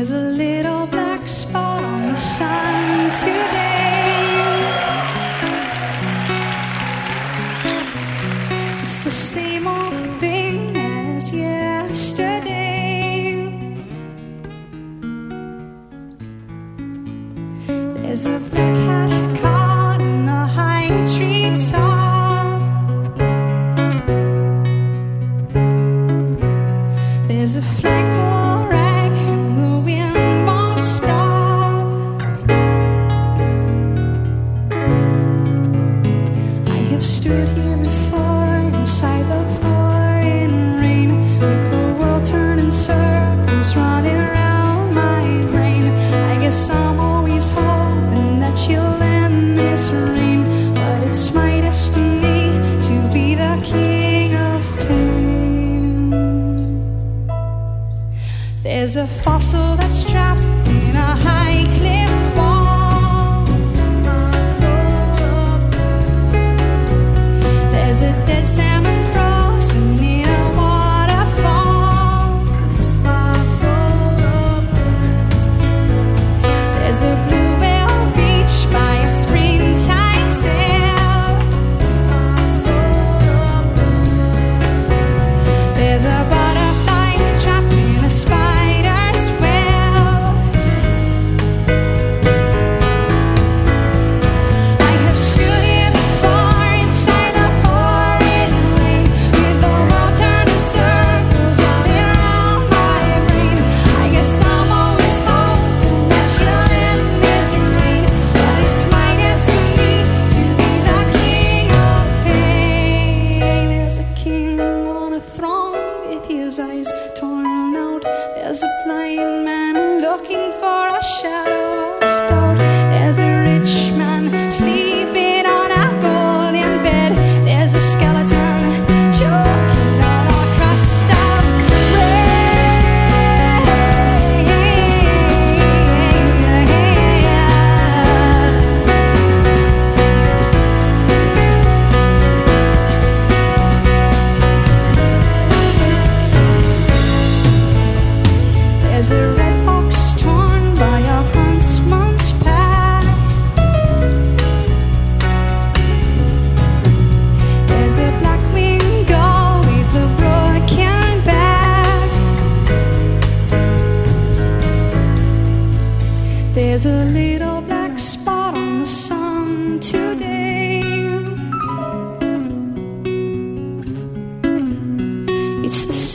There's a little black spot on the sun today. It's the same old thing as yesterday. There's a black hat caught in a high tree top. There's a flagpole rag and the wind won't stop. I have stood here before inside the pouring rain, with the world turning circles running around my brain. I guess I'm always hoping that you'll end this rain, but it's my destiny to be the king of pain. There's a fossil that's trapped in a high cliff wall. There's a dead salmon frozen in a waterfall. There's a bluebell beach by a springtime sail. There's a butterfly trapped in a spider's web. I have stood here before inside the pouring rain, with the world turning circles running around my brain. I guess I'm always hoping that you'll end this rain, but it's my destiny to be the king of pain. There's a king on a throne with his eyes torn out. There's a blind man looking for a shadow of doubt. There's a rich man sleeping on a golden bed. There's a skeleton choking on a crust of bread. There's a red fox torn by a huntsman's pack. There's a black-winged gull with a broken back. There's a little black spot on the sun today. It's the